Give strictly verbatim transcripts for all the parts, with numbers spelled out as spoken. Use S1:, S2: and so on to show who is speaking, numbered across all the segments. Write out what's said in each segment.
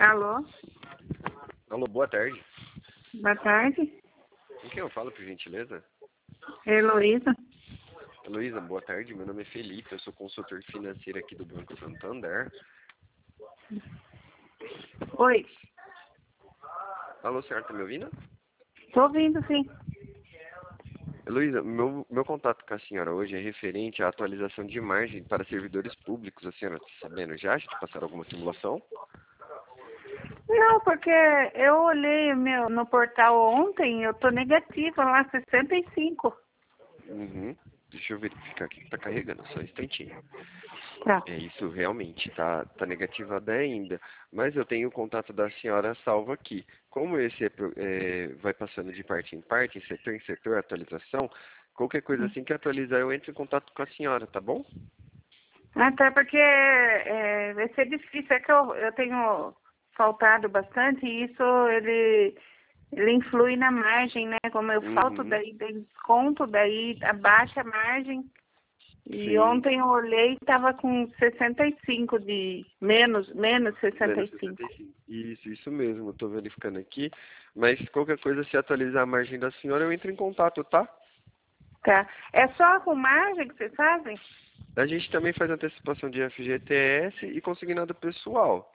S1: Alô?
S2: Alô, boa tarde.
S1: Boa tarde.
S2: Com quem eu falo, por gentileza?
S1: Heloísa.
S2: Heloísa, boa tarde. Meu nome é Felipe, eu sou consultor financeiro aqui do Banco Santander.
S1: Oi.
S2: Alô, senhora, tá me ouvindo?
S1: Tô ouvindo, sim.
S2: Heloísa, meu, meu contato com a senhora hoje é referente à atualização de margem para servidores públicos. A senhora está sabendo já? De passar alguma simulação?
S1: Não, porque eu olhei meu, no portal ontem, eu tô negativa lá, sessenta e cinco.
S2: Uhum. Deixa eu verificar aqui que tá carregando, só um instantinho.
S1: Tá.
S2: É, isso realmente tá, tá negativado ainda. Mas eu tenho o contato da senhora salvo aqui. Como esse é, pro- é, vai passando de parte em parte, em setor em setor, atualização, qualquer coisa assim que atualizar, eu entro em contato com a senhora, tá bom?
S1: Até porque é, vai ser difícil, é que eu, eu tenho faltado bastante e isso ele, ele influi na margem, né? Como eu falto,
S2: Uhum.
S1: daí tem desconto, daí abaixa a margem. E
S2: Sim.
S1: ontem eu olhei e estava com sessenta e cinco de menos, menos sessenta
S2: Menos
S1: e cinco.
S2: sessenta e cinco. Isso, isso mesmo, eu tô verificando aqui. Mas qualquer coisa, se atualizar a margem da senhora, eu entro em contato, tá?
S1: Tá. É só a romagem que vocês fazem?
S2: A gente também faz antecipação de F G T S e consignado pessoal.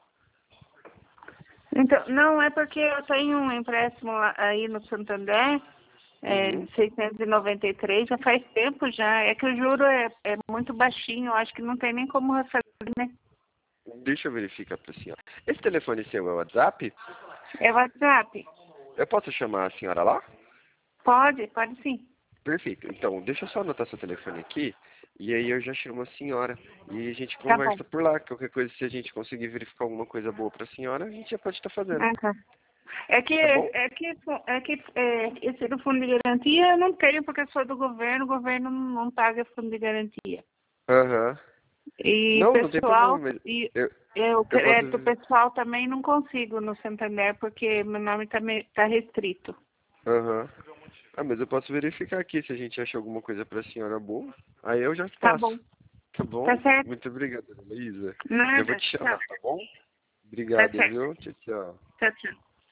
S1: Então, não, é porque eu tenho um empréstimo lá- aí no Santander, é,
S2: Uhum.
S1: de seiscentos e noventa e três, já faz tempo já. É que o juro é, é muito baixinho, eu acho que não tem nem como refazer, né?
S2: Deixa eu verificar para a senhora. Esse telefone seu é o WhatsApp?
S1: É WhatsApp?
S2: Eu posso chamar a senhora lá?
S1: Pode, pode sim.
S2: Perfeito. Então, deixa eu só anotar seu telefone aqui. E aí eu já chamo a senhora. E a gente
S1: Tá bom.
S2: conversa por lá. Qualquer coisa, se a gente conseguir verificar alguma coisa boa para a senhora, a gente já pode estar fazendo.
S1: Ah, tá. É que,
S2: Tá bom?
S1: é que, é que é, esse do fundo de garantia eu não tenho porque sou do governo, o governo não, não paga fundo de garantia.
S2: Aham.
S1: E
S2: Não, não tem
S1: pessoal,
S2: problema. Mas
S1: e
S2: eu,
S1: eu
S2: eu posso...
S1: crédito pessoal também não consigo no Santander porque meu nome está tá restrito.
S2: Aham. Ah, mas eu posso verificar aqui se a gente acha alguma coisa para a senhora boa. Aí eu já
S1: Tá bom.
S2: passo. Tá
S1: Tá
S2: bom?
S1: certo?
S2: Muito obrigado, Luísa. Já vou
S1: Nada.
S2: te
S1: Tchau.
S2: chamar, tá bom?
S1: Tá
S2: Obrigado,
S1: certo.
S2: viu? Tchau, tchau.
S1: Tchau, tchau.